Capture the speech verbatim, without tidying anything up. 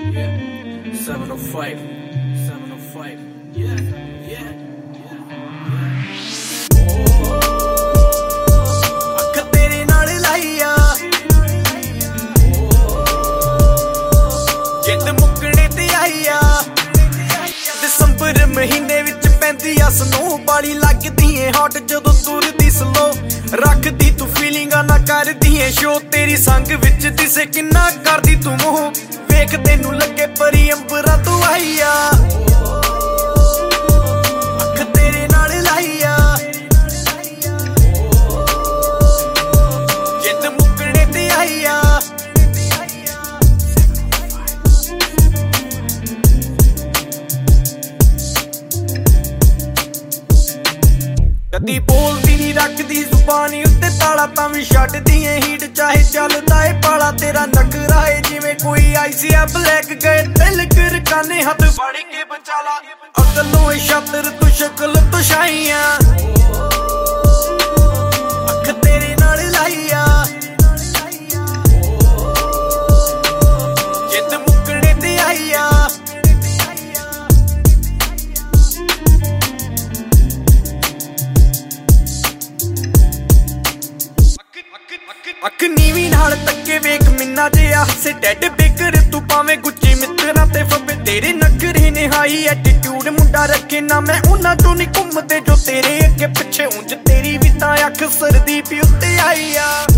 yeah. seven oh five, seven oh five, yeah, yeah, yeah. ਅੱਖ ਤੇਰੇ ਨਾਲ ਲਾਈਆ ਜਿੱਦ ਮੁੱਕਣੇ ਤੇ ਆਈਆ ਦਸੰਬਰ ਮਹੀਨੇ ਵਿੱਚ ਪੈਂਦੀ ਆ ਸਨੋ ਬਾਲੀ ਲੱਗਦੀ ਏ ਹੌਟ ਜਦੋਂ ਤੁਰਦੀ ਸਲੋ ਰੱਖਦੀ ਤੂੰ ਫੀਲਿੰਗਾਂ ਨਾ ਕਰਦੀ ਏ ਸ਼ੋ ਤੇਰੀ ਸੰਗ ਵਿੱਚ ਦਿਸੇ ਕਿੰਨਾ ਕਰਦੀ ਤੂੰ ਮੋਹ ਵੇਖ ਤੈਨੂੰ ਲੱਗੇ ਪਰੀ ਅੰਬਰਾਂ ਤੋਂ ਆਈਆ ਅੱਖ ਤੇਰੇ ਨਾਲ ਲਾਈਆ ਜਿੱਦ ਮੁੱਕਣੇ ਤੇ ਆਈਆ ਕਦੀ ਬੋਲਦੀ ਨੀ ਰੱਖਦੀ ਜ਼ੁਬਾਨੀ ਉੱਤੇ ਤਾਲਾ ਤਾਂ ਵੀ ਛੱਡਦੀ ਏ ਹੀਟ ਚਾਹੇ ਚੱਲਦਾ ਏ ਪਾਲਾ ਤੇਰਾ ਨਖਰਾ ਏ ਜਿਵੇਂ ਕੋਈ ਆਈਸੀ ਆ ਬਲੈਕ ਗਏ ਦਿਲ ਕਰ ਕਾਨੇ ਹੱਥ ਫੜ ਕੇ ਬਚਾਲਾ ਅਕਲੋਂ ਏ ਸ਼ਾਤਰ ਤੂੰ ਸ਼ਕਲ ਤੋਂ ਸ਼ਾਈਆਂ ਅੱਖ ਤੇਰੇ ਨਾਲ ਲਾਈਆ ਜਿੱਦ ਮੁੱਕਣੇ ਤੇ ਆਈਆ ਅੱਖ ਨੀਵੀਂ ਨਾਲ ਤੱਕੇ ਵੇਖ ਮਿੰਨਾ ਜੇ ਹੱਸੇ ਡੈਡ ਬੇਕਰ ਤੂੰ ਪਾਵੇਂ ਗੁੱਚੀ ਮਿੱਤਰਾਂ ਤੇ ਫੱਬੇ ਤੇਰੇ ਨਖਰੇ ਨੇ ਹਾਈ ਐਟੀਟਿਊਡ ਮੁੰਡਾ ਰੱਖੇ ਨਾ ਮੈਂ ਉਹਨਾਂ ਤੋਂ ਨਹੀਂ ਘੁੰਮਦੇ ਜੋ ਤੇਰੇ ਅੱਗੇ ਪਿੱਛੇ ਉਂਝ ਤੇਰੀ ਵੀ ਤਾਂ ਅੱਖ ਸਰਦੀ ਪੀ ਉੱਤੇ ਆਈ ਆ